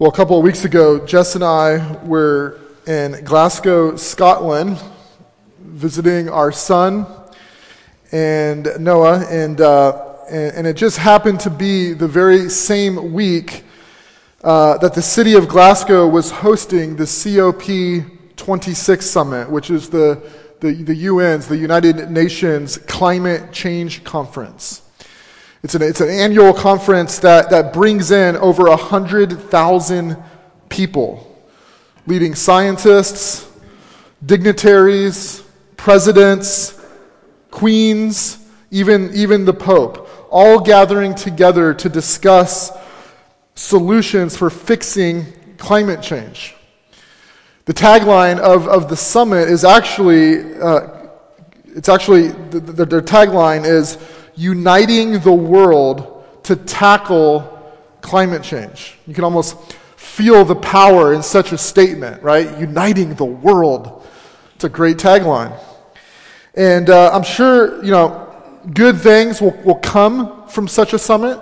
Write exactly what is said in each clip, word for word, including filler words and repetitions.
Well, a couple of weeks ago, Jess and I were in Glasgow, Scotland, visiting our son and Noah, and uh, and, and it just happened to be the very same week uh, that the city of Glasgow was hosting the C O P twenty-six summit, which is the the, the U N's, the United Nations Climate Change Conference. It's an, it's an annual conference that, that brings in over one hundred thousand people, leading scientists, dignitaries, presidents, queens, even, even the Pope, all gathering together to discuss solutions for fixing climate change. The tagline of, of the summit is actually, uh, it's actually, the, the, their tagline is, uniting the world to tackle climate change. You can almost feel the power in such a statement, right? Uniting the world. It's a great tagline. And uh, I'm sure, you know, good things will, will come from such a summit.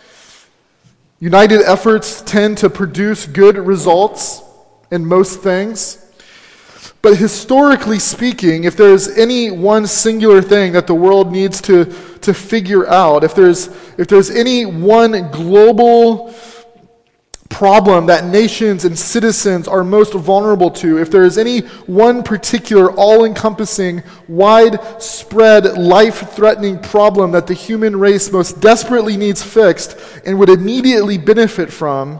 United efforts tend to produce good results in most things. But historically speaking, if there's any one singular thing that the world needs to, to figure out, if there's if there's any one global problem that nations and citizens are most vulnerable to, if there is any one particular all-encompassing, widespread, life-threatening problem that the human race most desperately needs fixed and would immediately benefit from,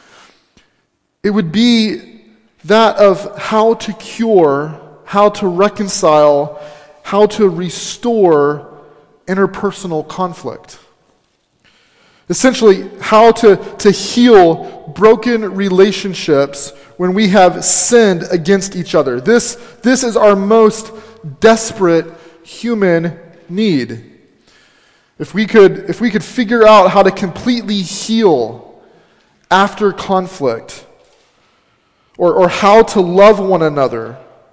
it would be that of how to cure, how to reconcile, how to restore interpersonal conflict. Essentially, how to, to heal broken relationships when we have sinned against each other. This, this is our most desperate human need. If we could, if we could figure out how to completely heal after conflict, Or, or how to love one another,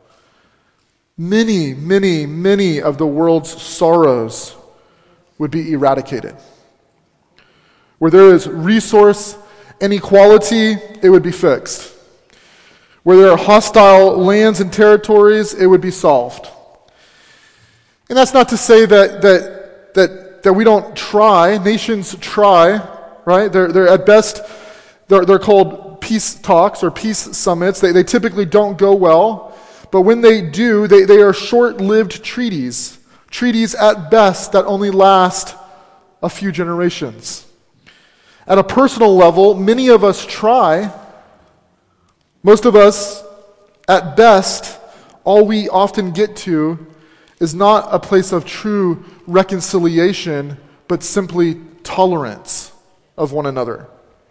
many, many, many of the world's sorrows would be eradicated. Where there is resource inequality, it would be fixed. Where there are hostile lands and territories, it would be solved. And that's not to say that that that that we don't try. Nations try, right? They're they're at best they're they're called peace talks or peace summits. They, they typically don't go well, but when they do, they, they are short-lived treaties. Treaties at best that only last a few generations. At a personal level, many of us try. Most of us, at best, all we often get to is not a place of true reconciliation, but simply tolerance of one another.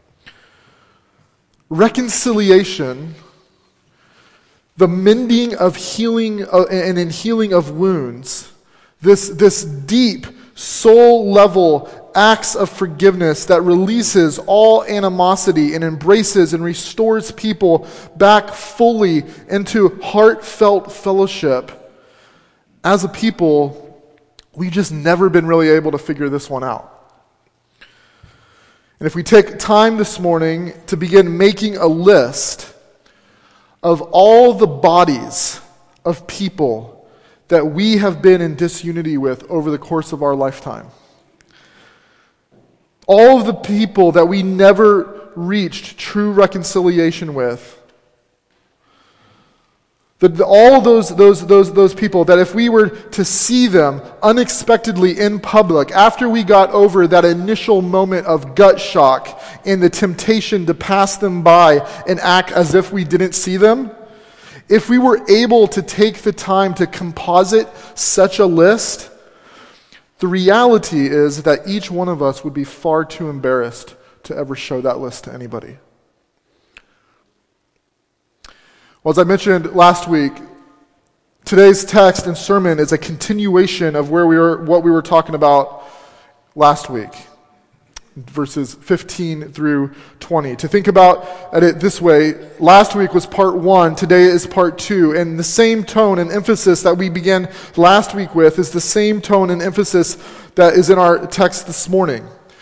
Reconciliation, the mending of healing uh, and in healing of wounds, this, this deep soul-level acts of forgiveness that releases all animosity and embraces and restores people back fully into heartfelt fellowship. As a people, we've just never been really able to figure this one out. And if we take time this morning to begin making a list of all the bodies of people that we have been in disunity with over the course of our lifetime, all of the people that we never reached true reconciliation with, The, the, all those, those, those, those people that if we were to see them unexpectedly in public, after we got over that initial moment of gut shock and the temptation to pass them by and act as if we didn't see them, if we were able to take the time to composite such a list, the reality is that each one of us would be far too embarrassed to ever show that list to anybody. Well, as I mentioned last week, today's text and sermon is a continuation of where we were, what we were talking about last week, verses fifteen through twenty. To think about it this way, last week was part one, today is part two, and the same tone and emphasis that we began last week with is the same tone and emphasis that is in our text this morning.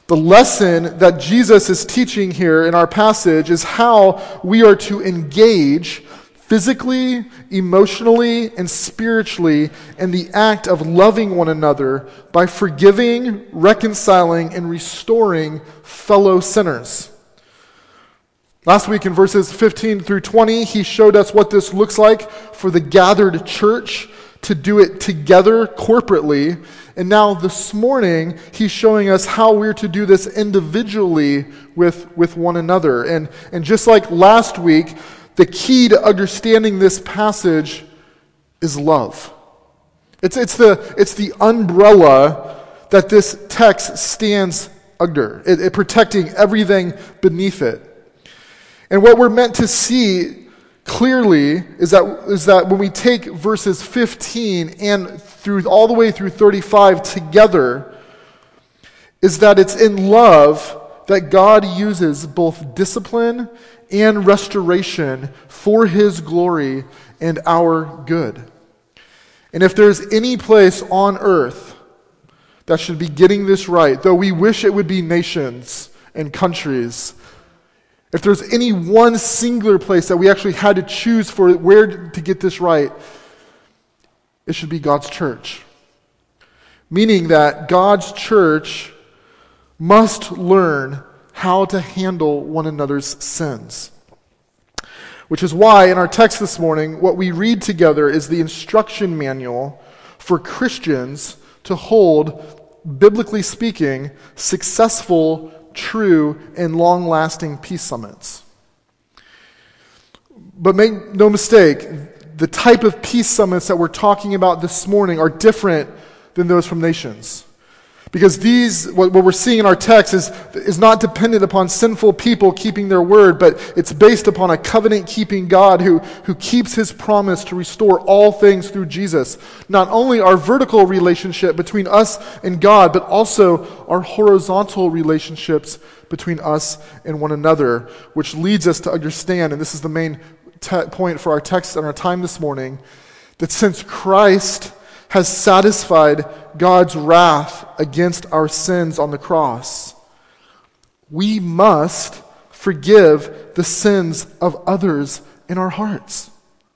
The lesson that Jesus is teaching here in our passage is how we are to engage physically, emotionally, and spiritually in the act of loving one another by forgiving, reconciling, and restoring fellow sinners. Last week in verses fifteen through twenty, he showed us what this looks like for the gathered church to do it together corporately. And now this morning, he's showing us how we're to do this individually with, with one another. And, and just like last week, the key to understanding this passage is love. It's, it's, the, it's the umbrella that this text stands under, it, it protecting everything beneath it. And what we're meant to see clearly is that, is that when we take verses fifteen and through all the way through thirty-five together, is that it's in love that God uses both discipline and restoration for his glory and our good. And if there's any place on earth that should be getting this right, though we wish it would be nations and countries, if there's any one singular place that we actually had to choose for where to get this right, it should be God's church. Meaning that God's church must learn how to handle one another's sins. Which is why in our text this morning, what we read together is the instruction manual for Christians to hold, biblically speaking, successful, true, and long-lasting peace summits. But make no mistake, the type of peace summits that we're talking about this morning are different than those from nations. Because these, what, what we're seeing in our text is, is not dependent upon sinful people keeping their word, but it's based upon a covenant-keeping God who, who keeps his promise to restore all things through Jesus. Not only our vertical relationship between us and God, but also our horizontal relationships between us and one another, which leads us to understand, and this is the main te- point for our text and our time this morning, that since Christ has satisfied God's wrath against our sins on the cross, we must forgive the sins of others in our hearts.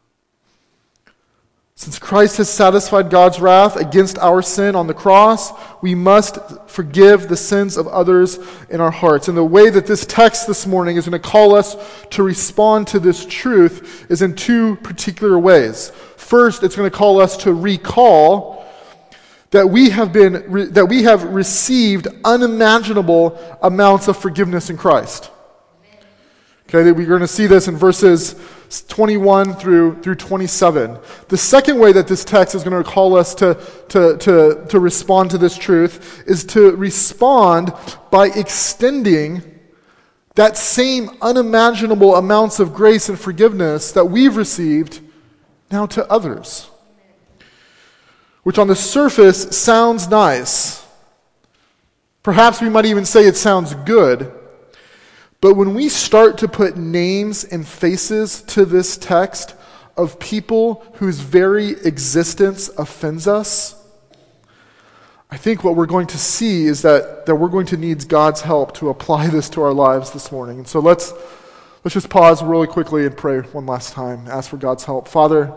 Since Christ has satisfied God's wrath against our sin on the cross, we must forgive the sins of others in our hearts. And the way that this text this morning is going to call us to respond to this truth is in two particular ways. First, it's going to call us to recall that we have been that we have received unimaginable amounts of forgiveness in Christ. Okay, we're going to see this in verses twenty-one through through twenty-seven. The second way that this text is going to call us to to to to respond to this truth is to respond by extending that same unimaginable amounts of grace and forgiveness that we've received now to others. Which on the surface sounds nice. Perhaps we might even say it sounds good. But when we start to put names and faces to this text of people whose very existence offends us, I think what we're going to see is that, that we're going to need God's help to apply this to our lives this morning. And so let's let's just pause really quickly and pray one last time. Ask for God's help. Father,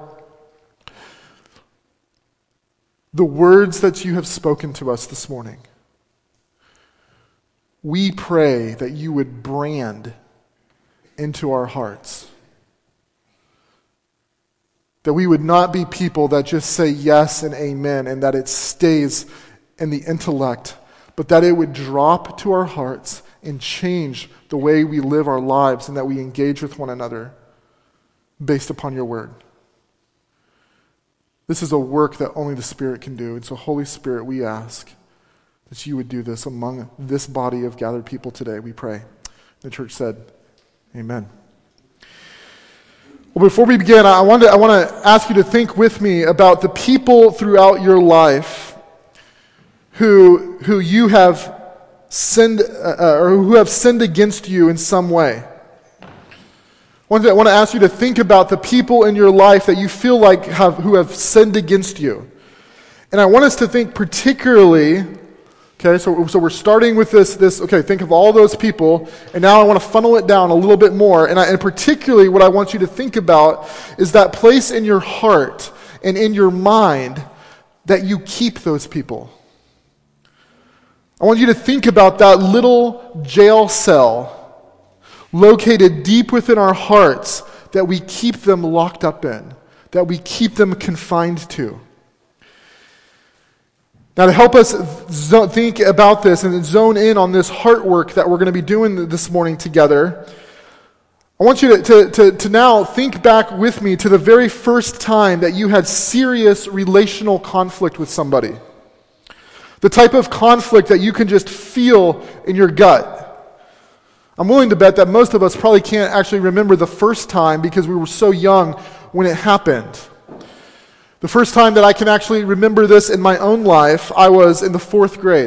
the words that you have spoken to us this morning, we pray that you would brand into our hearts. That we would not be people that just say yes and amen and that it stays in the intellect, but that it would drop to our hearts and change the way we live our lives and that we engage with one another based upon your word. This is a work that only the Spirit can do. And so, Holy Spirit, we ask that you would do this among this body of gathered people today, we pray. The church said, amen. Well, before we begin, I want to, I want to ask you to think with me about the people throughout your life who, who you have sinned, uh, or who have sinned against you in some way. I want to ask you to think about the people in your life that you feel like have, who have sinned against you. And I want us to think particularly Okay, so, so we're starting with this, this, okay, think of all those people, and now I want to funnel it down a little bit more, and, I, and particularly what I want you to think about is that place in your heart and in your mind that you keep those people. I want you to think about that little jail cell located deep within our hearts that we keep them locked up in, that we keep them confined to. Now, to help us zo- think about this and zone in on this heart work that we're going to be doing this morning together, I want you to, to, to, to now think back with me to the very first time that you had serious relational conflict with somebody. The type of conflict that you can just feel in your gut. I'm willing to bet that most of us probably can't actually remember the first time because we were so young when it happened. The first time that I can actually remember this in my own life, I was in the fourth grade.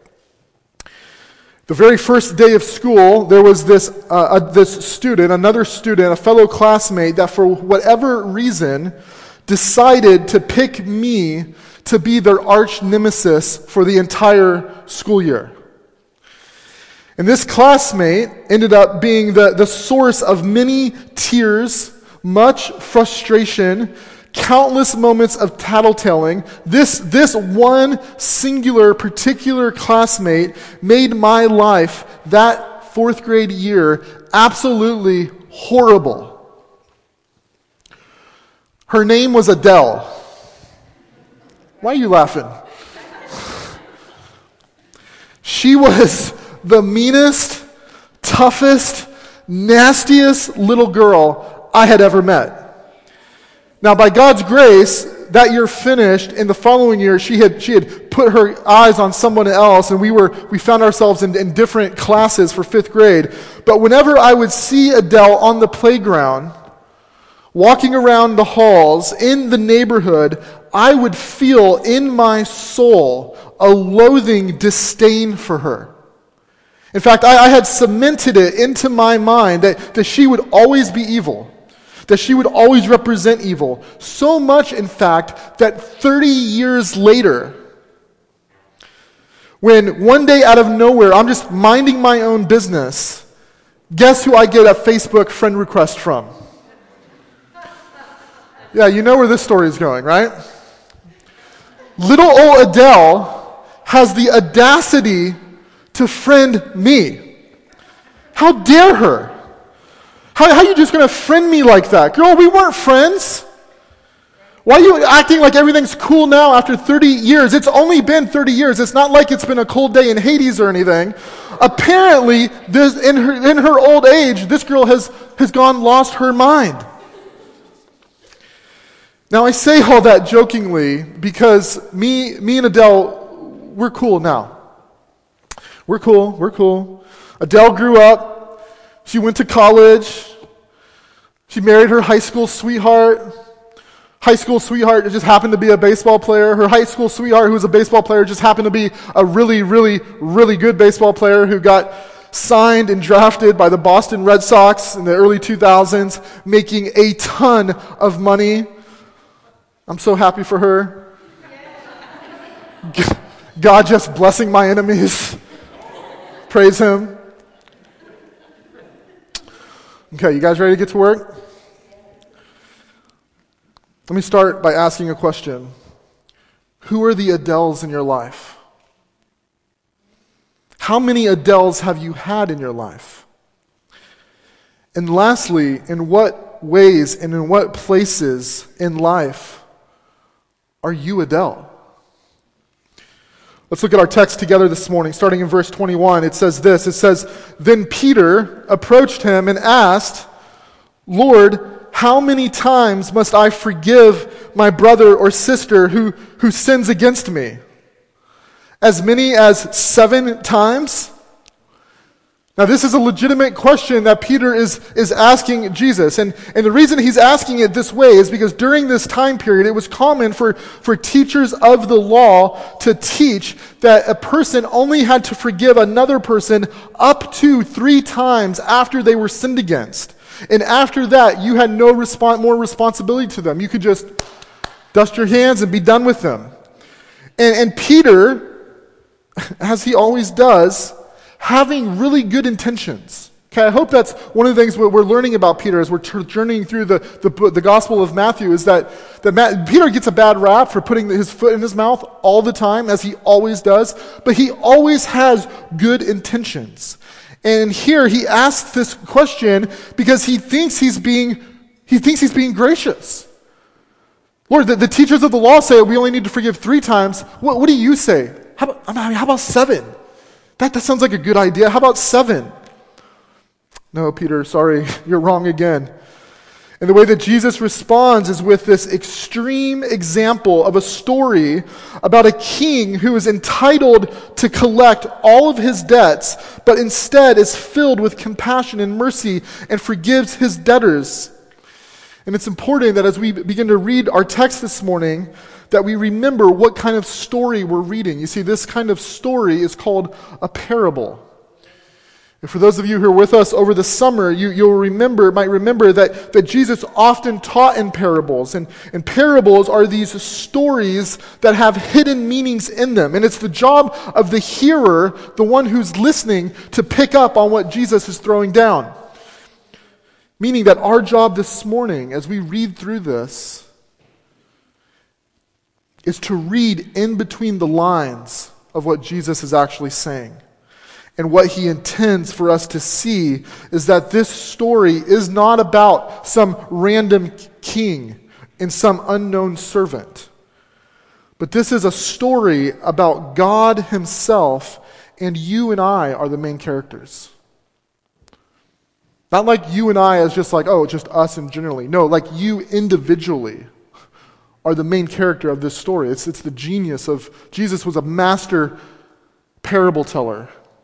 The very first day of school, there was this uh, uh, this student, another student, a fellow classmate, that for whatever reason decided to pick me to be their arch nemesis for the entire school year. And this classmate ended up being the, the source of many tears, much frustration, countless moments of tattletaling. This, this one singular, particular classmate made my life that fourth grade year absolutely horrible. Her name was Adele. Why are you laughing? She was the meanest, toughest, nastiest little girl I had ever met. Now, by God's grace, that year finished, and the following year, she had she had put her eyes on someone else, and we were we found ourselves in, in different classes for fifth grade. But whenever I would see Adele on the playground, walking around the halls, in the neighborhood, I would feel in my soul a loathing disdain for her. In fact, I, I had cemented it into my mind that, that she would always be evil. That she would always represent evil. So much, in fact, that thirty years later, when one day out of nowhere, I'm just minding my own business, guess who I get a Facebook friend request from? Yeah, you know where this story is going, right? Little old Adele has the audacity to friend me. How dare her? How, how are you just going to friend me like that? Girl, we weren't friends. Why are you acting like everything's cool now after thirty years? It's only been thirty years. It's not like it's been a cold day in Hades or anything. Apparently, this, in her in her old age, this girl has, has gone lost her mind. Now, I say all that jokingly because me, me and Adele, we're cool now. We're cool. We're cool. Adele grew up. She went to college. She married her high school sweetheart. High school sweetheart just happened to be a baseball player. Her high school sweetheart, who was a baseball player, just happened to be a really, really, really good baseball player who got signed and drafted by the Boston Red Sox in the early two thousands, making a ton of money. I'm so happy for her. God just blessing my enemies. Praise Him. Okay, you guys ready to get to work? Let me start by asking a question. Who are the Adeles in your life? How many Adeles have you had in your life? And lastly, in what ways and in what places in life are you Adele? Let's look at our text together this morning, starting in verse twenty-one. It says this, it says, "Then Peter approached him and asked, 'Lord, how many times must I forgive my brother or sister who, who sins against me? As many as seven times?'" Now, this is a legitimate question that Peter is, is asking Jesus. And, and the reason he's asking it this way is because during this time period, it was common for, for teachers of the law to teach that a person only had to forgive another person up to three times after they were sinned against. And after that, you had no respon- more responsibility to them. You could just dust your hands and be done with them. And, and Peter as he always does, having really good intentions. Okay, I hope that's one of the things we're learning about Peter as we're journeying through the, the, the Gospel of Matthew is that, that Matt, Peter gets a bad rap for putting his foot in his mouth all the time, as he always does, but he always has good intentions. And here he asks this question because he thinks he's being, he thinks he's being gracious. Lord, the, the teachers of the law say we only need to forgive three times. What, what do you say? How about, I mean, how about seven? That, that sounds like a good idea. How about seven? No, Peter, sorry, you're wrong again. And the way that Jesus responds is with this extreme example of a story about a king who is entitled to collect all of his debts, but instead is filled with compassion and mercy and forgives his debtors. And it's important that as we begin to read our text this morning, that we remember what kind of story we're reading. You see, this kind of story is called a parable. And for those of you who are with us over the summer, you, you'll remember, might remember that, that Jesus often taught in parables. And, and parables are these stories that have hidden meanings in them. And it's the job of the hearer, the one who's listening, to pick up on what Jesus is throwing down. Meaning that our job this morning, as we read through this, is to read in between the lines of what Jesus is actually saying. And what he intends for us to see is that this story is not about some random king and some unknown servant. But this is a story about God himself, and you and I are the main characters. Not like you and I as just like, oh, just us and generally. No, like you individually are the main character of this story. It's, it's the genius of, Jesus was a master parable teller.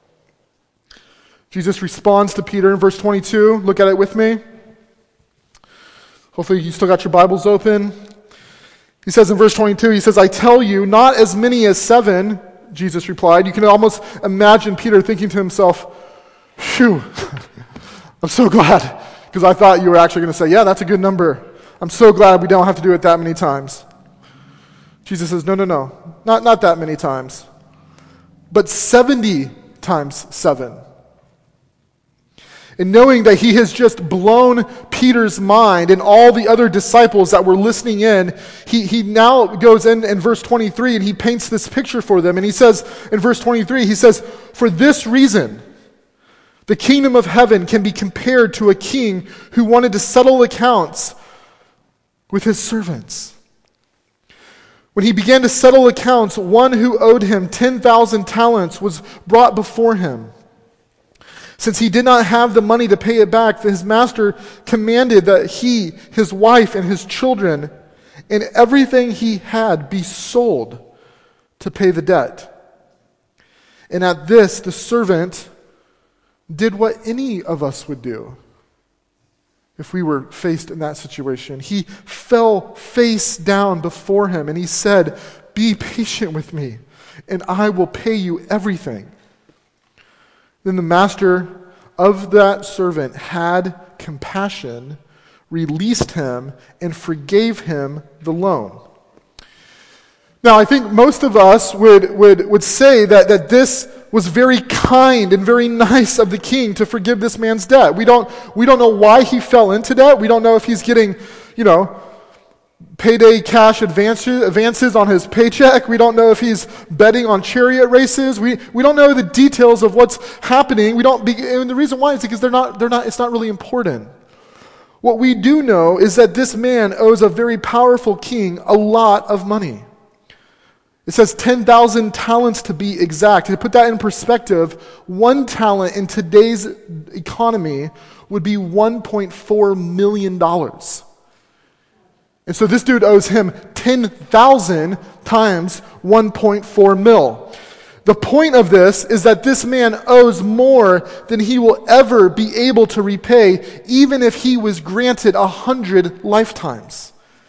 Jesus responds to Peter in verse twenty-two. Look at it with me. Hopefully you still got your Bibles open. He says in verse twenty-two, he says, I tell you, not as many as seven, Jesus replied. You can almost imagine Peter thinking to himself, phew, I'm so glad, because I thought you were actually going to say, yeah, that's a good number. I'm so glad we don't have to do it that many times. Jesus says, no, no, no, not, not that many times, but seventy times seven. And knowing that he has just blown Peter's mind and all the other disciples that were listening in, he, he now goes in in verse twenty-three and he paints this picture for them. And he says in verse twenty-three, he says, for this reason, the kingdom of heaven can be compared to a king who wanted to settle accounts with his servants. When he began to settle accounts, one who owed him ten thousand talents was brought before him. Since he did not have the money to pay it back, his master commanded that he, his wife, and his children, and everything he had be sold to pay the debt. And at this, the servant did what any of us would do if we were faced in that situation. He fell face down before him, and he said, be patient with me, and I will pay you everything. Then the master of that servant had compassion, released him, and forgave him the loan. Now, I think most of us would, would, would say that, that this was very kind and very nice of the king to forgive this man's debt. We don't, we don't know why he fell into debt. We don't know if he's getting, you know, payday cash advances, advances on his paycheck. We don't know if he's betting on chariot races. We we don't know the details of what's happening. We don't. Be, and the reason why is because they're not. They're not. It's not really important. What we do know is that this man owes a very powerful king a lot of money. It says ten thousand talents to be exact. To put that in perspective, one talent in today's economy would be one point four million dollars. And so this dude owes him ten thousand times one point four mil. The point of this is that this man owes more than he will ever be able to repay, even if he was granted a hundred lifetimes.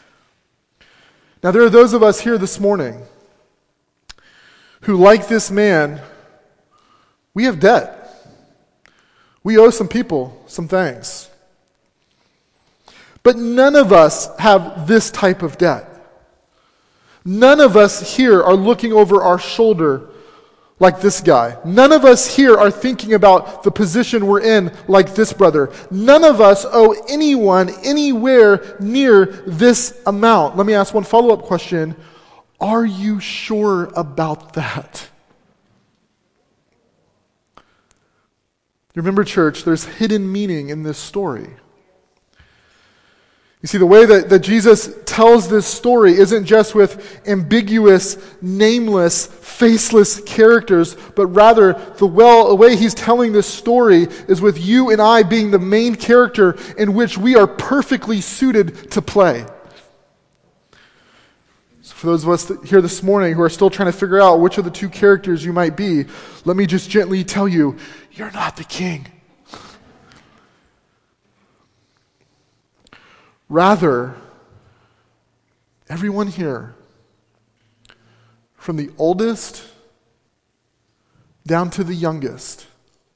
Now there are those of us here this morning who, like this man, we have debt. We owe some people some things. But none of us have this type of debt. None of us here are looking over our shoulder like this guy. None of us here are thinking about the position we're in like this brother. None of us owe anyone anywhere near this amount. Let me ask one follow-up question. Are you sure about that? Remember, church, there's hidden meaning in this story. You see, the way that, that Jesus tells this story isn't just with ambiguous, nameless, faceless characters, but rather the well, the way he's telling this story is with you and I being the main character in which we are perfectly suited to play. So for those of us that here this morning who are still trying to figure out which of the two characters you might be, let me just gently tell you, you're not the king. Rather, everyone here, from the oldest down to the youngest,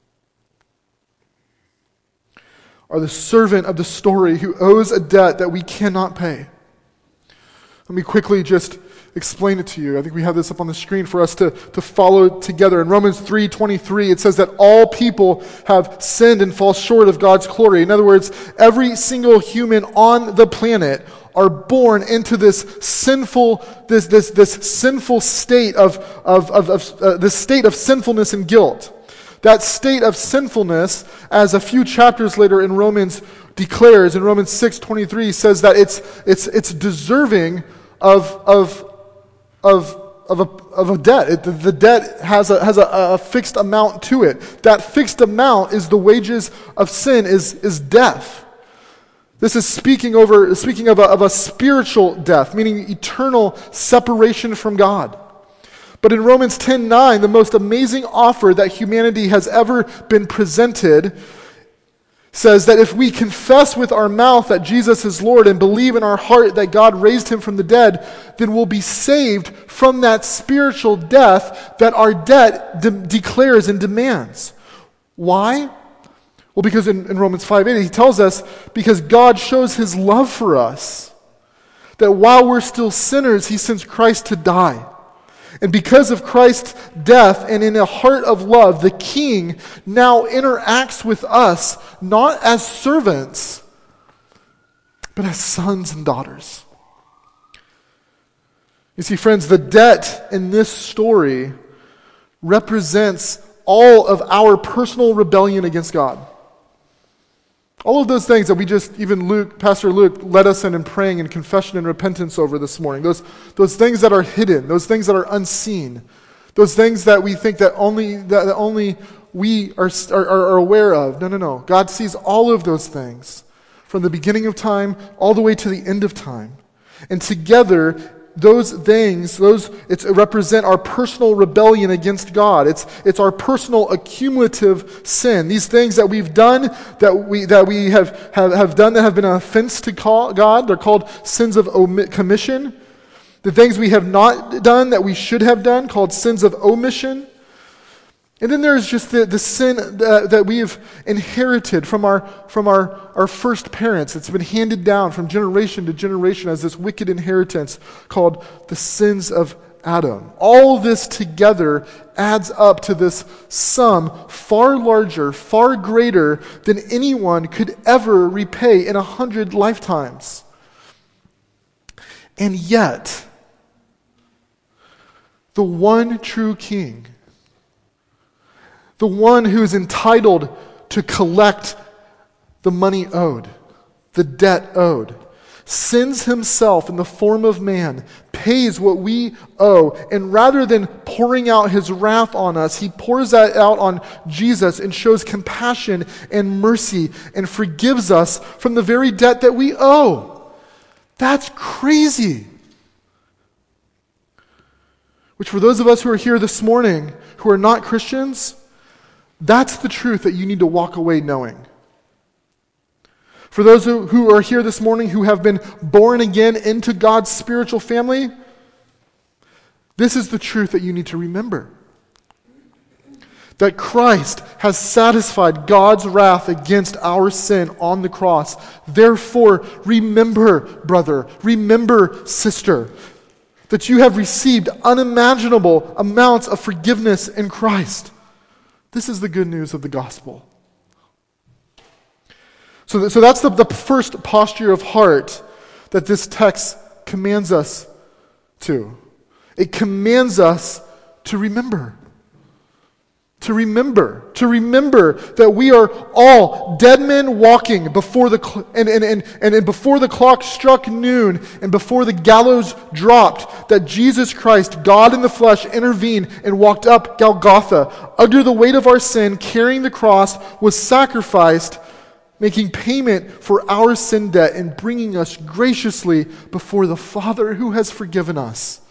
are the servant of the story who owes a debt that we cannot pay. Let me quickly just explain it to you. I think we have this up on the screen for us to, to follow together. In Romans three twenty-three, it says that all people have sinned and fall short of God's glory. In other words, every single human on the planet are born into this sinful, this this this sinful state of of of, of uh, this state of sinfulness and guilt. That state of sinfulness, as a few chapters later in Romans declares, in Romans six twenty-three, says that it's it's it's deserving of of of of a of a debt. It, the, the debt has a has a, a fixed amount to it. That fixed amount is the wages of sin is is death. This is speaking over speaking of a, of a spiritual death, meaning eternal separation from God. But in Romans ten nine, the most amazing offer that humanity has ever been presented says that if we confess with our mouth that Jesus is Lord and believe in our heart that God raised him from the dead, then we'll be saved from that spiritual death that our debt de- declares and demands. Why? Well, because in, in Romans five eight, he tells us, because God shows his love for us, that while we're still sinners, he sends Christ to die. And because of Christ's death and in a heart of love, the King now interacts with us not as servants, but as sons and daughters. You see, friends, the debt in this story represents all of our personal rebellion against God. All of those things that we just, even Luke, Pastor Luke led us in in praying and confession and repentance over this morning. Those, those things that are hidden, those things that are unseen, those things that we think that only that, that only we are, are, are aware of. No, no, no. God sees all of those things from the beginning of time all the way to the end of time. And together, those things, those it's represent our personal rebellion against God. It's it's our personal accumulative sin. These things that we've done, that we that we have have, have done that have been an offense to call God, they're called sins of omit, commission. The things we have not done that we should have done, called sins of omission. And then there's just the, the sin that, that we've inherited from our from our, our first parents. It's been handed down from generation to generation as this wicked inheritance called the sins of Adam. All this together adds up to this sum far larger, far greater than anyone could ever repay in a hundred lifetimes. And yet, the one true King, the one who is entitled to collect the money owed, the debt owed, sends himself in the form of man, pays what we owe, and rather than pouring out his wrath on us, he pours that out on Jesus and shows compassion and mercy and forgives us from the very debt that we owe. That's crazy. Which for those of us who are here this morning who are not Christians, that's the truth that you need to walk away knowing. For those who, who are here this morning who have been born again into God's spiritual family, this is the truth that you need to remember. That Christ has satisfied God's wrath against our sin on the cross. Therefore, remember, brother, remember, sister, that you have received unimaginable amounts of forgiveness in Christ. This is the good news of the gospel. So, th- so that's the, the first posture of heart that this text commands us to. It commands us to remember. To remember. To remember that we are all dead men walking before the cl- and, and, and, and before the clock struck noon and before the gallows dropped, that Jesus Christ, God in the flesh, intervened and walked up Golgotha under the weight of our sin, carrying the cross, was sacrificed, making payment for our sin debt and bringing us graciously before the Father who has forgiven us.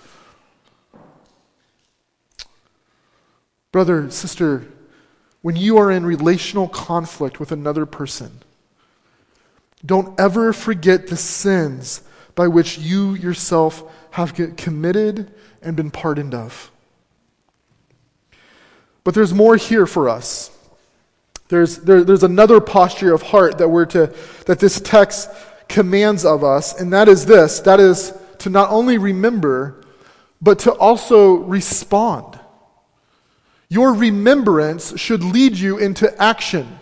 Brother, sister, when you are in relational conflict with another person, don't ever forget the sins by which you yourself have committed and been pardoned of. But there's more here for us. There's, there, there's another posture of heart that we're to that this text commands of us, and that is this, that is to not only remember, but to also respond. Your remembrance should lead you into action.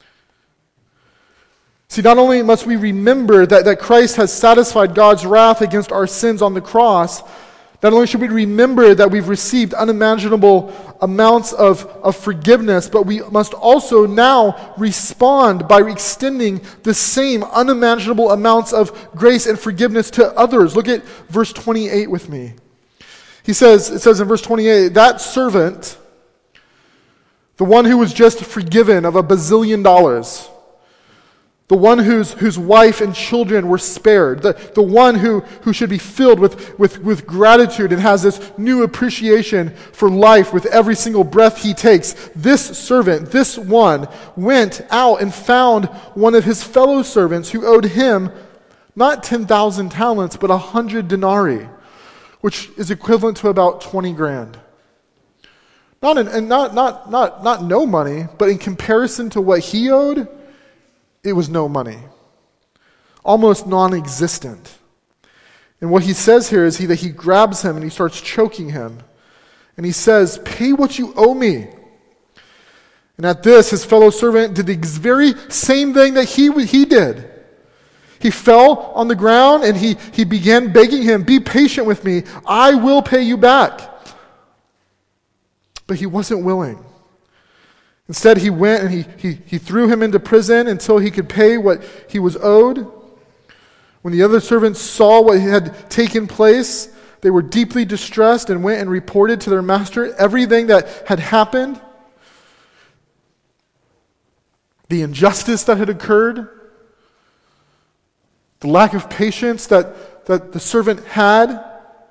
See, not only must we remember that, that Christ has satisfied God's wrath against our sins on the cross, not only should we remember that we've received unimaginable amounts of, of forgiveness, but we must also now respond by extending the same unimaginable amounts of grace and forgiveness to others. Look at verse twenty-eight with me. He says, it says in verse twenty-eight, that servant, the one who was just forgiven of a bazillion dollars, the one whose, whose wife and children were spared, the, the one who, who should be filled with, with, with gratitude and has this new appreciation for life with every single breath he takes. This servant, this one, went out and found one of his fellow servants who owed him not ten thousand talents, but one hundred denarii, which is equivalent to about twenty grand. Not in, and not not not not no money, but in comparison to what he owed, it was no money. Almost non-existent. And what he says here is he that he grabs him and he starts choking him. And he says, "Pay what you owe me." And at this, his fellow servant did the very same thing that he he did. He fell on the ground and he, he began begging him, "Be patient with me, I will pay you back." But he wasn't willing. Instead, he went and he, he, he threw him into prison until he could pay what he was owed. When the other servants saw what had taken place, they were deeply distressed and went and reported to their master everything that had happened, the injustice that had occurred, the lack of patience that, that the servant had.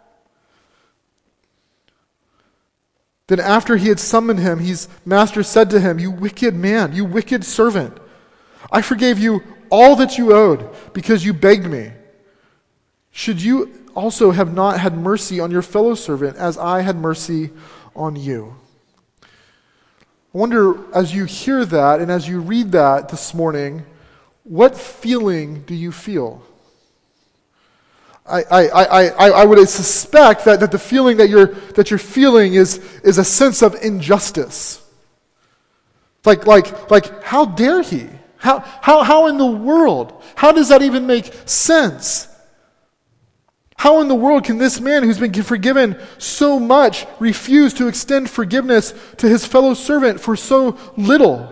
Then after he had summoned him, his master said to him, "You wicked man, you wicked servant, I forgave you all that you owed because you begged me. Should you also have not had mercy on your fellow servant as I had mercy on you?" I wonder, as you hear that and as you read that this morning, what feeling do you feel? I, I, I, I, I would suspect that, that the feeling that you're that you're feeling is, is a sense of injustice. Like, like, like, how dare he? How, how, how in the world? How does that even make sense? How in the world can this man who's been forgiven so much refuse to extend forgiveness to his fellow servant for so little?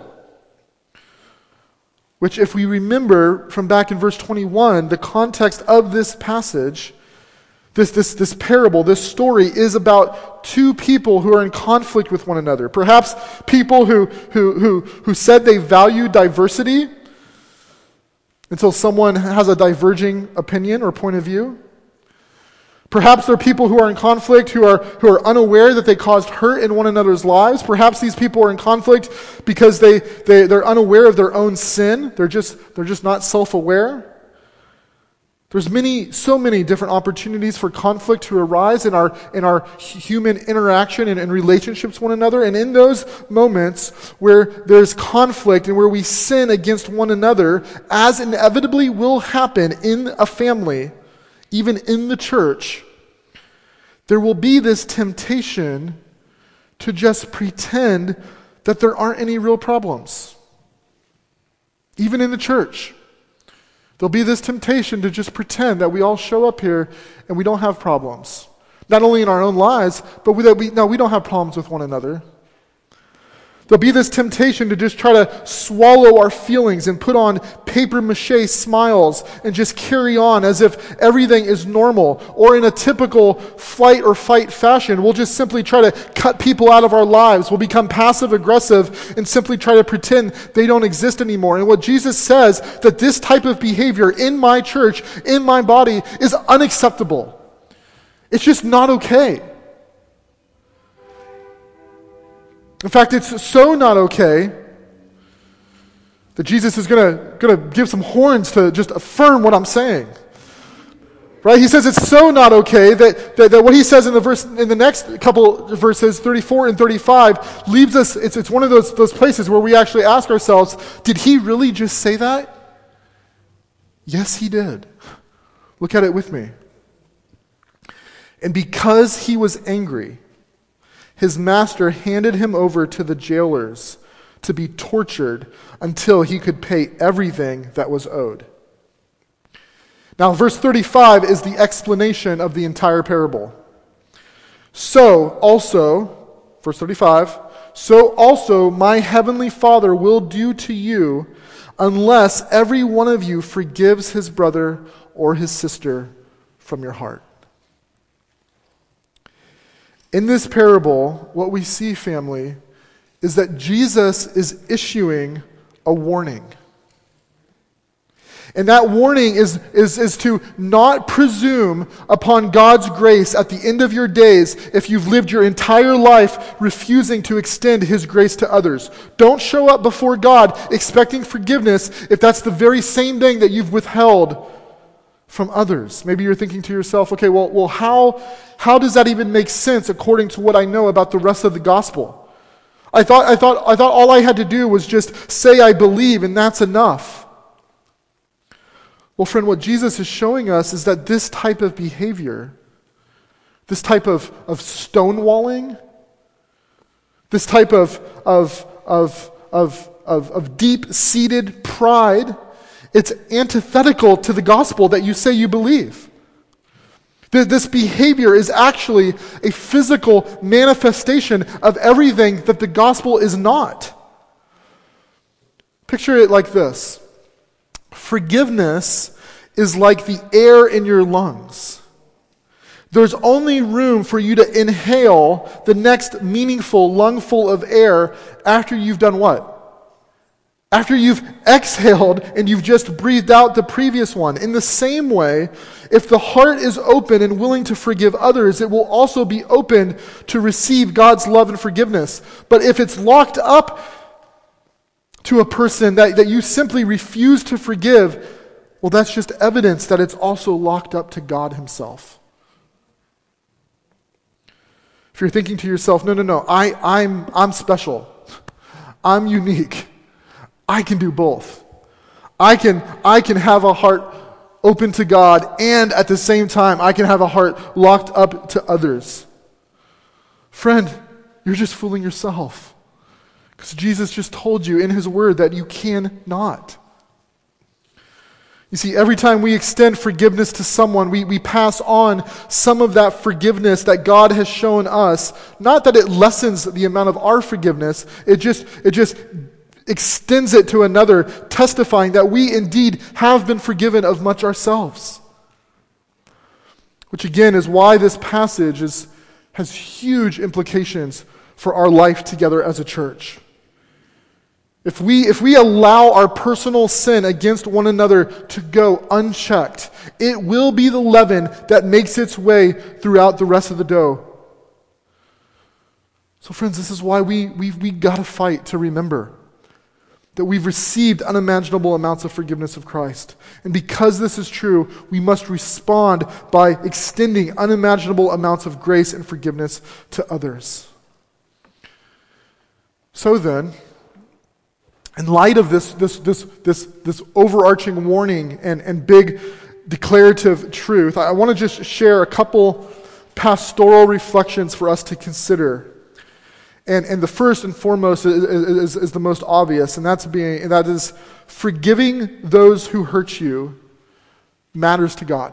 Which, if we remember from back in verse twenty-one, the context of this passage, this, this, this parable, this story is about two people who are in conflict with one another. Perhaps people who, who, who, who said they value diversity until someone has a diverging opinion or point of view. Perhaps there are people who are in conflict who are who are unaware that they caused hurt in one another's lives. Perhaps these people are in conflict because they, they, they're unaware of their own sin. They're just they're just not self-aware. There's many, so many different opportunities for conflict to arise in our in our human interaction and in relationships with one another. And in those moments where there's conflict and where we sin against one another, as inevitably will happen in a family, even in the church, there will be this temptation to just pretend that there aren't any real problems. Even in the church, there'll be this temptation to just pretend that we all show up here and we don't have problems. Not only in our own lives, but that we, no, we don't have problems with one another. There'll be this temptation to just try to swallow our feelings and put on papier-mâché smiles and just carry on as if everything is normal. Or in a typical flight or fight fashion, we'll just simply try to cut people out of our lives. We'll become passive-aggressive and simply try to pretend they don't exist anymore. And what Jesus says, that this type of behavior in my church, in my body, is unacceptable. It's just not okay. In fact, it's so not okay that Jesus is going to going to give some horns to just affirm what I'm saying. Right? He says it's so not okay that, that, that what he says in the verse in the next couple verses, thirty-four and thirty-five, leaves us, it's it's one of those, those places where we actually ask ourselves, did he really just say that? Yes, he did. Look at it with me. And because he was angry, his master handed him over to the jailers to be tortured until he could pay everything that was owed. Now, verse thirty-five is the explanation of the entire parable. So also, verse thirty-five, so also my heavenly Father will do to you unless every one of you forgives his brother or his sister from your heart. In this parable, what we see, family, is that Jesus is issuing a warning. And that warning is, is, is to not presume upon God's grace at the end of your days if you've lived your entire life refusing to extend his grace to others. Don't show up before God expecting forgiveness if that's the very same thing that you've withheld from others. Maybe you're thinking to yourself, okay, well, well how, how does that even make sense according to what I know about the rest of the gospel? I thought, I thought, I thought all I had to do was just say I believe and that's enough. Well, friend, what Jesus is showing us is that this type of behavior, this type of, of stonewalling, this type of, of, of, of, of, of deep-seated pride, it's antithetical to the gospel that you say you believe. This behavior is actually a physical manifestation of everything that the gospel is not. Picture it like this. Forgiveness is like the air in your lungs. There's only room for you to inhale the next meaningful lungful of air after you've done what? After you've exhaled and you've just breathed out the previous one. In the same way, if the heart is open and willing to forgive others, it will also be open to receive God's love and forgiveness. But if it's locked up to a person that, that you simply refuse to forgive, well, that's just evidence that it's also locked up to God himself. If you're thinking to yourself, no, no, no, I, I'm, I'm special. I'm unique. I can do both. I can, I can have a heart open to God, and at the same time, I can have a heart locked up to others. Friend, you're just fooling yourself. Because Jesus just told you in his word that you cannot. You see, every time we extend forgiveness to someone, we, we pass on some of that forgiveness that God has shown us. Not that it lessens the amount of our forgiveness, it just, it just extends it to another, testifying that we indeed have been forgiven of much ourselves. Which again is why this passage is, has huge implications for our life together as a church. If we, if we allow our personal sin against one another to go unchecked, it will be the leaven that makes its way throughout the rest of the dough. So friends, this is why we, we, we got to fight to remember that we've received unimaginable amounts of forgiveness of Christ. And because this is true, we must respond by extending unimaginable amounts of grace and forgiveness to others. So then, in light of this, this, this, this, this overarching warning and, and big declarative truth, I want to just share a couple pastoral reflections for us to consider. And, and the first and foremost is, is, is the most obvious, and that's being, and that is forgiving those who hurt you matters to God.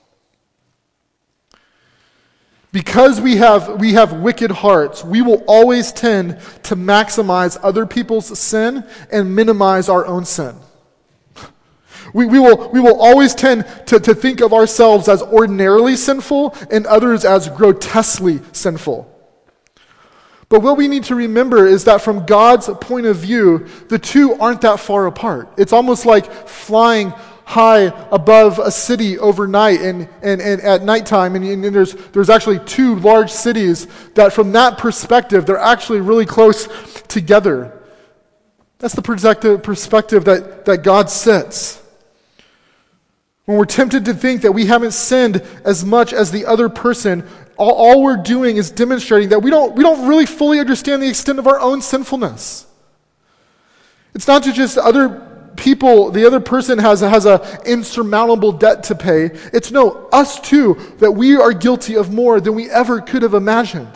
Because we have, we have wicked hearts, we will always tend to maximize other people's sin and minimize our own sin. We, we, will, we will always tend to, to think of ourselves as ordinarily sinful and others as grotesquely sinful. But what we need to remember is that from God's point of view, the two aren't that far apart. It's almost like flying high above a city overnight and, and, and at nighttime, and, and there's, there's actually two large cities that from that perspective, they're actually really close together. That's the perspective, perspective that, that God sets. When we're tempted to think that we haven't sinned as much as the other person, all, all we're doing is demonstrating that we don't, we don't really fully understand the extent of our own sinfulness. It's not just other people, the other person has, has an insurmountable debt to pay. It's no, us too, that we are guilty of more than we ever could have imagined.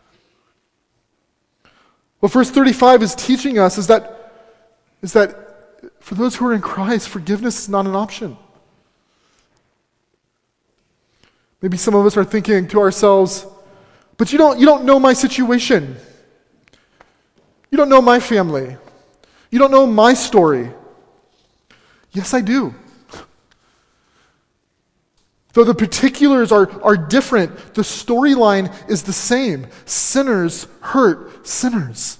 What verse thirty-five is teaching us is that, is that for those who are in Christ, forgiveness is not an option. Maybe some of us are thinking to ourselves, but you don't, you don't know my situation. You don't know my family. You don't know my story. Yes, I do. Though the particulars are, are different, the storyline is the same. Sinners hurt sinners.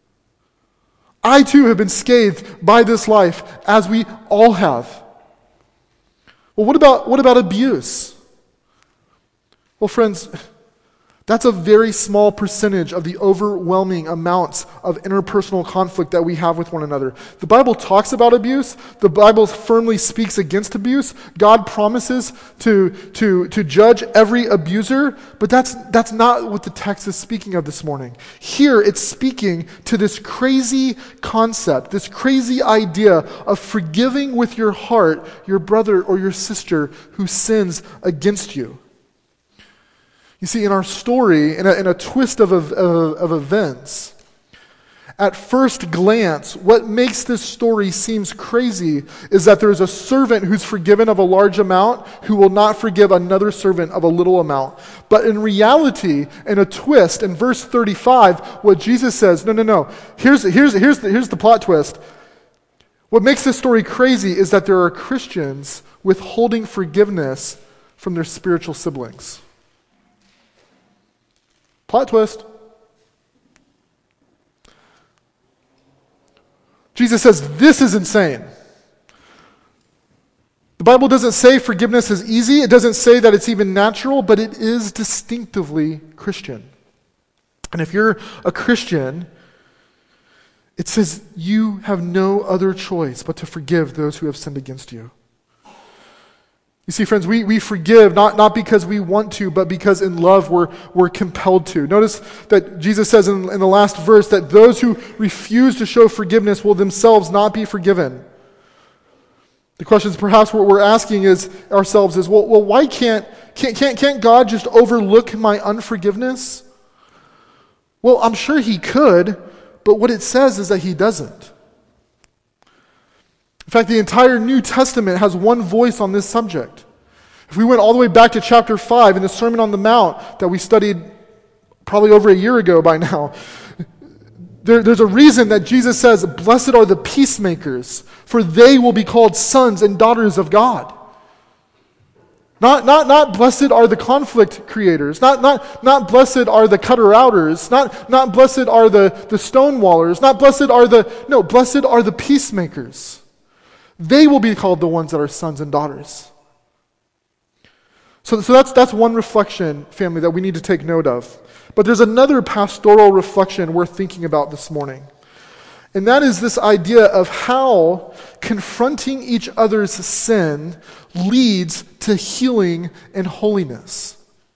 I too have been scathed by this life, as we all have. Well, what about, what about abuse? Well, friends, that's a very small percentage of the overwhelming amounts of interpersonal conflict that we have with one another. The Bible talks about abuse. The Bible firmly speaks against abuse. God promises to, to, to judge every abuser, but that's, that's not what the text is speaking of this morning. Here, it's speaking to this crazy concept, this crazy idea of forgiving with your heart your brother or your sister who sins against you. You see, in our story, in a, in a twist of, of, of events, at first glance, what makes this story seems crazy is that there's a servant who's forgiven of a large amount who will not forgive another servant of a little amount. But in reality, in a twist, in verse thirty-five, what Jesus says, no, no, no, here's, here's, here's, the, here's the plot twist. What makes this story crazy is that there are Christians withholding forgiveness from their spiritual siblings. Plot twist. Jesus says, this is insane. The Bible doesn't say forgiveness is easy. It doesn't say that it's even natural, but it is distinctively Christian. And if you're a Christian, it says you have no other choice but to forgive those who have sinned against you. You see, friends, we, we forgive not, not because we want to, but because in love we're, we're compelled to. Notice that Jesus says in, in the last verse that those who refuse to show forgiveness will themselves not be forgiven. The questions perhaps what we're asking is ourselves is, well, well why can't, can't, can't, can't God just overlook my unforgiveness? Well, I'm sure he could, but what it says is that he doesn't. In fact, the entire New Testament has one voice on this subject. If we went all the way back to chapter five in the Sermon on the Mount that we studied probably over a year ago by now, there, there's a reason that Jesus says, "Blessed are the peacemakers, for they will be called sons and daughters of God." Not, not, not blessed are the conflict creators. Not, not, not blessed are the cutter-outers. Not, not blessed are the, the stonewallers. Not blessed are the, no, blessed are the peacemakers. They will be called the ones that are sons and daughters. So, so that's, that's one reflection, family, that we need to take note of. But there's another pastoral reflection worth thinking about this morning. And that is this idea of how confronting each other's sin leads to healing and holiness.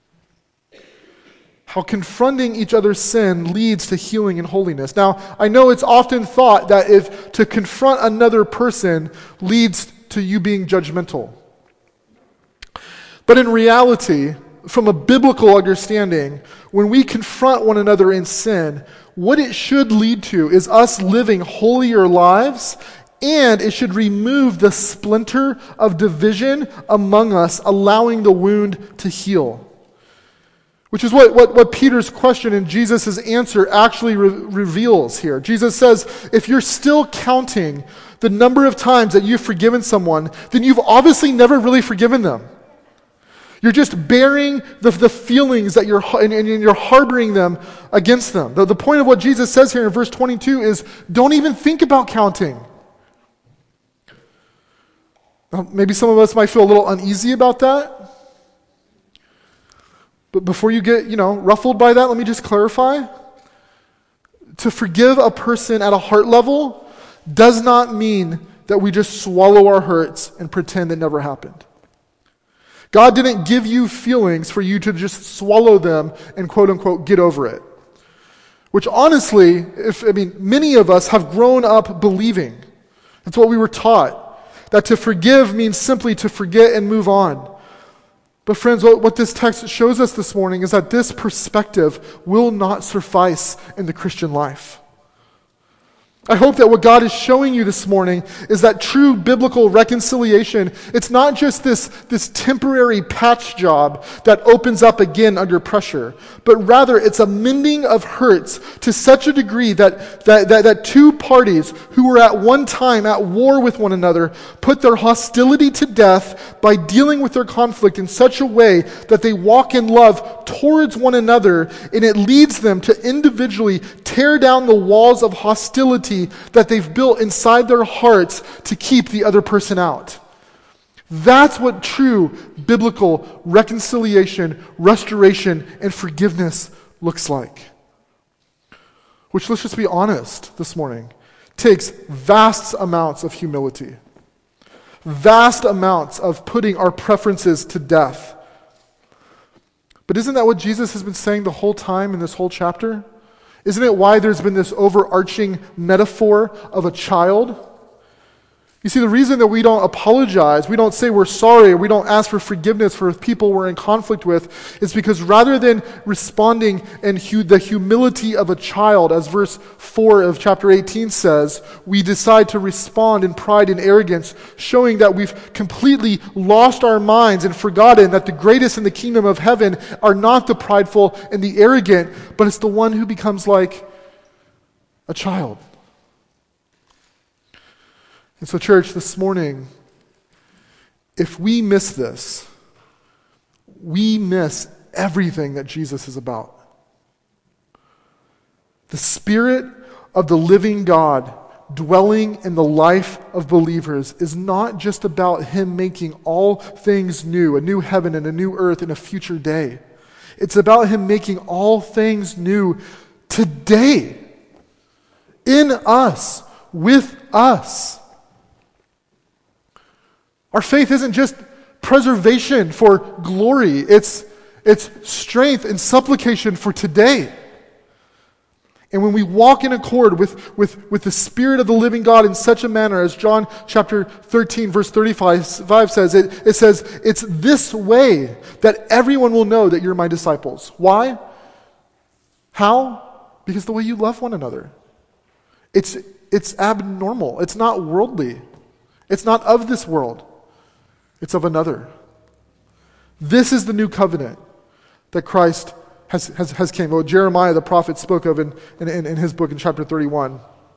How confronting each other's sin leads to healing and holiness. Now, I know it's often thought that if to confront another person leads to you being judgmental. But in reality, from a biblical understanding, when we confront one another in sin, what it should lead to is us living holier lives, and it should remove the splinter of division among us, allowing the wound to heal. Which is what, what, what Peter's question and Jesus' answer actually re- reveals here. Jesus says, if you're still counting the number of times that you've forgiven someone, then you've obviously never really forgiven them. You're just bearing the, the feelings that you're, and, and you're harboring them against them. The, the point of what Jesus says here in verse twenty-two is, don't even think about counting. Now, maybe some of us might feel a little uneasy about that. But before you get, you know, ruffled by that, let me just clarify. To forgive a person at a heart level does not mean that we just swallow our hurts and pretend it never happened. God didn't give you feelings for you to just swallow them and quote unquote get over it. Which honestly, if I mean, many of us have grown up believing. That's what we were taught. That to forgive means simply to forget and move on. But friends, what, what this text shows us this morning is that this perspective will not suffice in the Christian life. I hope that what God is showing you this morning is that true biblical reconciliation, it's not just this, this temporary patch job that opens up again under pressure, but rather it's a mending of hurts to such a degree that, that, that, that two parties who were at one time at war with one another put their hostility to death by dealing with their conflict in such a way that they walk in love towards one another, and it leads them to individually tear down the walls of hostility that they've built inside their hearts to keep the other person out. That's what true biblical reconciliation, restoration, and forgiveness looks like. Which, let's just be honest this morning, takes vast amounts of humility, vast amounts of putting our preferences to death. But isn't that what Jesus has been saying the whole time in this whole chapter? Isn't it why there's been this overarching metaphor of a child? You see, the reason that we don't apologize, we don't say we're sorry, or we don't ask for forgiveness for people we're in conflict with, is because rather than responding in hu- the humility of a child, as verse four of chapter eighteen says, we decide to respond in pride and arrogance, showing that we've completely lost our minds and forgotten that the greatest in the kingdom of heaven are not the prideful and the arrogant, but it's the one who becomes like a child. And so, church, this morning, if we miss this, we miss everything that Jesus is about. The Spirit of the living God dwelling in the life of believers is not just about Him making all things new, a new heaven and a new earth in a future day. It's about Him making all things new today, in us, with us. Our faith isn't just preservation for glory. It's, it's strength and supplication for today. And when we walk in accord with, with, with the Spirit of the living God in such a manner, as John chapter thirteen, verse thirty-five says, it, it says, it's this way that everyone will know that you're my disciples. Why? How? Because the way you love one another. It's, it's abnormal. It's not worldly. It's not of this world. It's of another. This is the new covenant that Christ has, has, has came. What Jeremiah the prophet spoke of in, in, in his book in chapter thirty-one.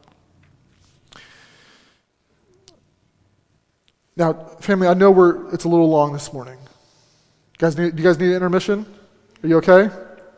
Now, family, I know we're it's a little long this morning. You guys need, do you guys need an intermission? Are you okay?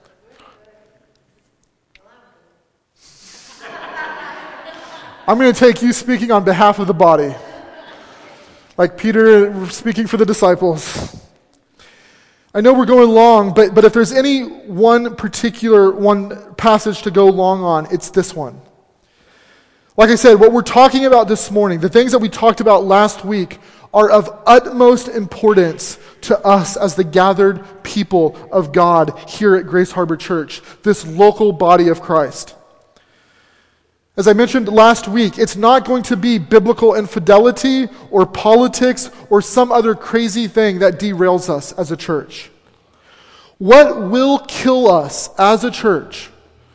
I'm going to take you speaking on behalf of the body. Like Peter speaking for the disciples. I know we're going long, but, but if there's any one particular one passage to go long on, it's this one. Like I said, what we're talking about this morning, the things that we talked about last week, are of utmost importance to us as the gathered people of God here at Grace Harbor Church, this local body of Christ. As I mentioned last week, it's not going to be biblical infidelity or politics or some other crazy thing that derails us as a church. What will kill us as a church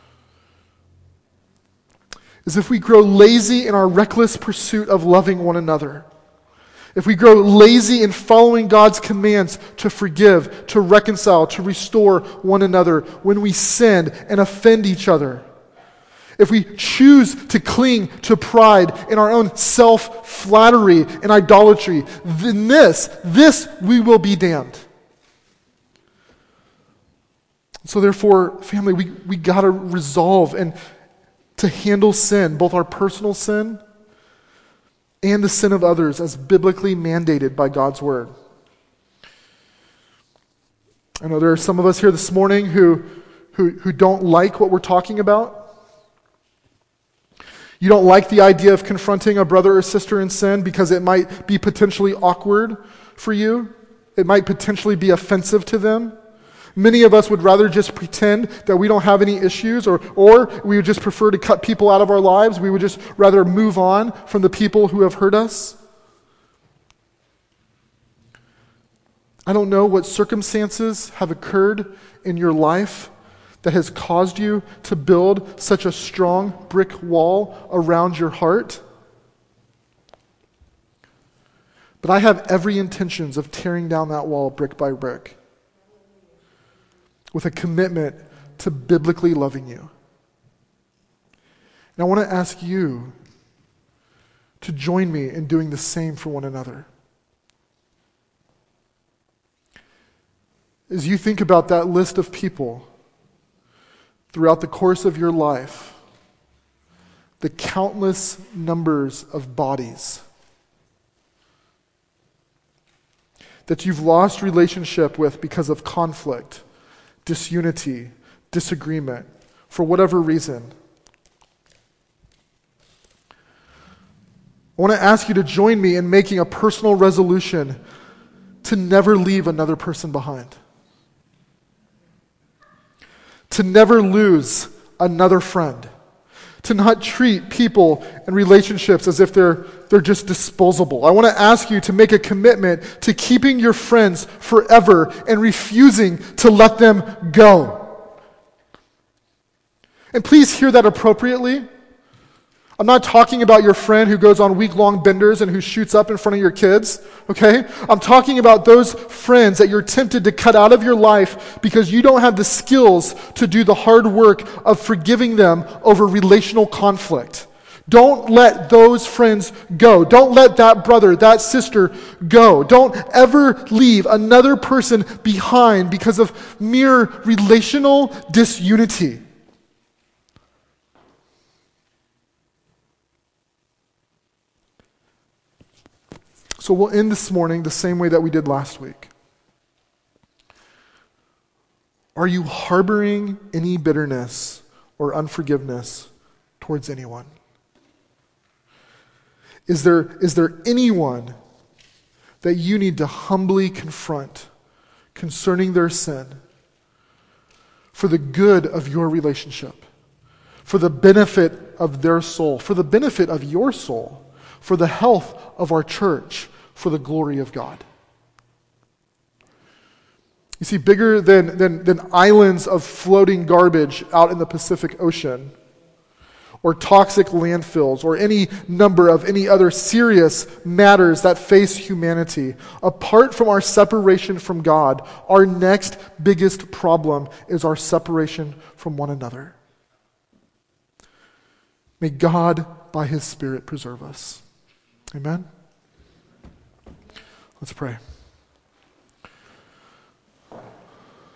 is if we grow lazy in our reckless pursuit of loving one another. If we grow lazy in following God's commands to forgive, to reconcile, to restore one another when we sin and offend each other. If we choose to cling to pride in our own self-flattery and idolatry, then this, this we will be damned. So therefore, family, we, we got to resolve and to handle sin, both our personal sin and the sin of others, as biblically mandated by God's word. I know there are some of us here this morning who, who, who don't like what we're talking about. You don't like the idea of confronting a brother or sister in sin because it might be potentially awkward for you. It might potentially be offensive to them. Many of us would rather just pretend that we don't have any issues, or, or we would just prefer to cut people out of our lives. We would just rather move on from the people who have hurt us. I don't know what circumstances have occurred in your life that has caused you to build such a strong brick wall around your heart. But I have every intentions of tearing down that wall brick by brick, with a commitment to biblically loving you. And I want to ask you to join me in doing the same for one another. As you think about that list of people throughout the course of your life, the countless numbers of bodies that you've lost relationship with because of conflict, disunity, disagreement, for whatever reason. I want to ask you to join me in making a personal resolution to never leave another person behind. To never lose another friend. To not treat people and relationships as if they're, they're just disposable. I want to ask you to make a commitment to keeping your friends forever and refusing to let them go. And please hear that appropriately. I'm not talking about your friend who goes on week-long benders and who shoots up in front of your kids, okay? I'm talking about those friends that you're tempted to cut out of your life because you don't have the skills to do the hard work of forgiving them over relational conflict. Don't let those friends go. Don't let that brother, that sister go. Don't ever leave another person behind because of mere relational disunity. So we'll end this morning the same way that we did last week. Are you harboring any bitterness or unforgiveness towards anyone? Is there, is there anyone that you need to humbly confront concerning their sin for the good of your relationship, for the benefit of their soul, for the benefit of your soul, for the health of our church, for the glory of God? You see, bigger than, than, than islands of floating garbage out in the Pacific Ocean, or toxic landfills, or any number of any other serious matters that face humanity, apart from our separation from God, our next biggest problem is our separation from one another. May God, by His Spirit, preserve us. Amen? Let's pray.